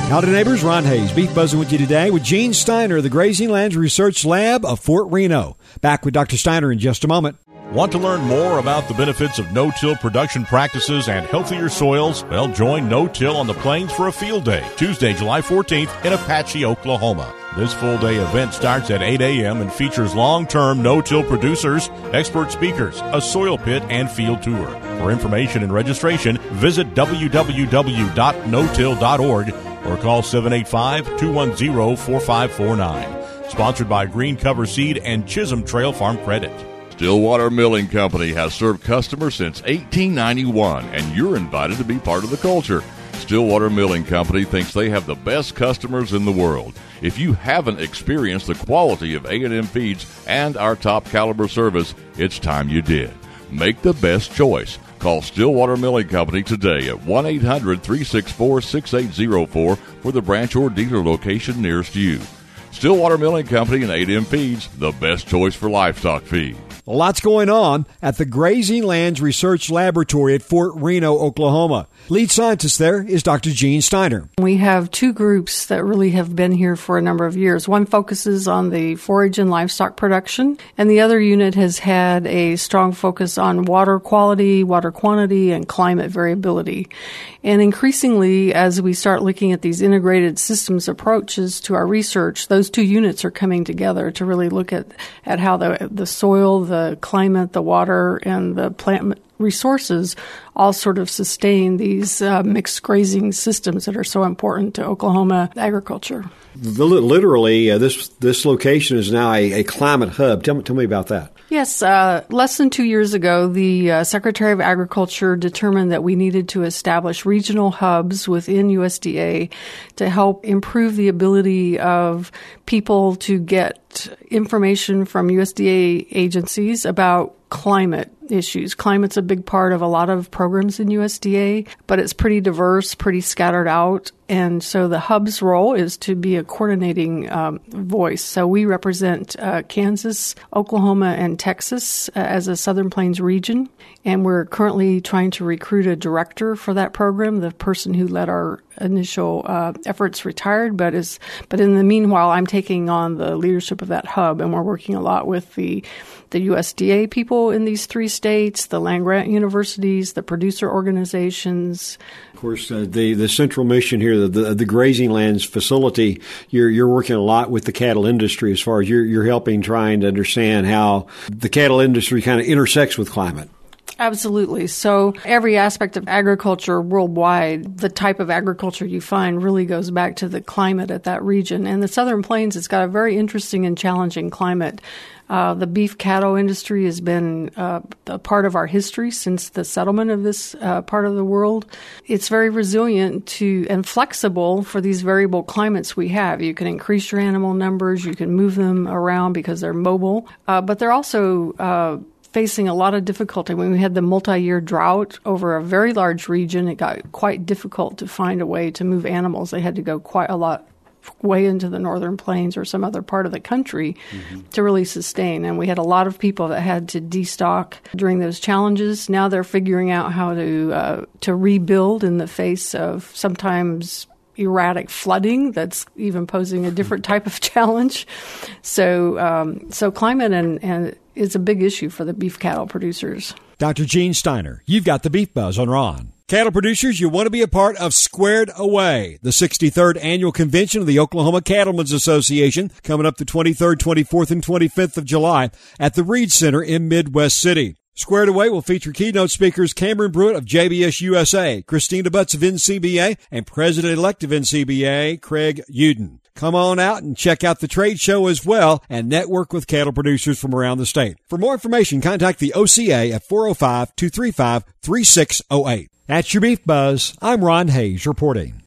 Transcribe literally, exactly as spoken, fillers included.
Howdy neighbors, Ron Hayes, Beef Buzzing with you today with Gene Steiner of the Grazing Lands Research Lab of Fort Reno. Back with Doctor Steiner in just a moment. Want to learn more about the benefits of no-till production practices and healthier soils? Well, join No-Till on the Plains for a field day, Tuesday, July fourteenth in Apache, Oklahoma. This full-day event starts at eight a.m. and features long-term no-till producers, expert speakers, a soil pit, and field tour. For information and registration, visit w w w dot no till dot org or call seven eight five, two one zero, four five four nine. Sponsored by Green Cover Seed and Chisholm Trail Farm Credit. Stillwater Milling Company has served customers since eighteen ninety-one, and you're invited to be part of the culture. Stillwater Milling Company thinks they have the best customers in the world. If you haven't experienced the quality of A and M Feeds and our top caliber service, it's time you did. Make the best choice. Call Stillwater Milling Company today at one eight hundred, three six four, six eight zero four for the branch or dealer location nearest you. Stillwater Milling Company and A and M Feeds, the best choice for livestock feed. Lots going on at the Grazing Lands Research Laboratory at Fort Reno, Oklahoma. Lead scientist there is Doctor Gene Steiner. We have two groups that really have been here for a number of years. One focuses on the forage and livestock production, and the other unit has had a strong focus on water quality, water quantity, and climate variability. And increasingly, as we start looking at these integrated systems approaches to our research, those two units are coming together to really look at, at how the, the soil, the climate, the water, and the plant resources all sort of sustain these uh, mixed grazing systems that are so important to Oklahoma agriculture. Literally, uh, this this location is now a, a climate hub. Tell me, tell me about that. Yes, uh, less than two years ago, the uh, Secretary of Agriculture determined that we needed to establish regional hubs within U S D A to help improve the ability of people to get information from U S D A agencies about climate issues. Climate's a big part of a lot of programs in U S D A, but it's pretty diverse, pretty scattered out. And so the hub's role is to be a coordinating um, voice. So we represent uh, Kansas, Oklahoma, and Texas uh, as a Southern Plains region. And we're currently trying to recruit a director for that program. The person who led our initial uh, efforts retired, but is but in the meanwhile, I'm taking on the leadership of that hub, and we're working a lot with the the U S D A people in these three states, the land-grant universities, the producer organizations. Of course, uh, the the central mission here, the, the the Grazing Lands facility, you're you're working a lot with the cattle industry as far as you're you're helping trying to understand how the cattle industry kind of intersects with climate. Absolutely. So every aspect of agriculture worldwide, the type of agriculture you find really goes back to the climate at that region. And the Southern Plains has got a very interesting and challenging climate. Uh, the beef cattle industry has been uh, a part of our history since the settlement of this uh, part of the world. It's very resilient to and flexible for these variable climates we have. You can increase your animal numbers, you can move them around because they're mobile, uh, but they're also uh, facing a lot of difficulty. When we had the multi-year drought over a very large region, it got quite difficult to find a way to move animals. They had to go quite a lot way into the northern plains or some other part of the country mm-hmm. to really sustain. And we had a lot of people that had to destock during those challenges. Now they're figuring out how to uh, to rebuild in the face of sometimes erratic flooding that's even posing a different type of challenge. So um, so climate and, and is a big issue for the beef cattle producers. Doctor Gene Steiner, you've got the Beef Buzz on Ron. Cattle producers, you want to be a part of Squared Away, the sixty-third annual convention of the Oklahoma Cattlemen's Association, coming up the twenty-third, twenty-fourth, and twenty-fifth of July at the Reed Center in Midwest City. Squared Away will feature keynote speakers Cameron Brewitt of J B S U S A, Christina Butts of N C B A, and President-elect of N C B A, Craig Uden. Come on out and check out the trade show as well and network with cattle producers from around the state. For more information, contact the O C A at four oh five, two three five, three six oh eight. That's your Beef Buzz. I'm Ron Hayes reporting.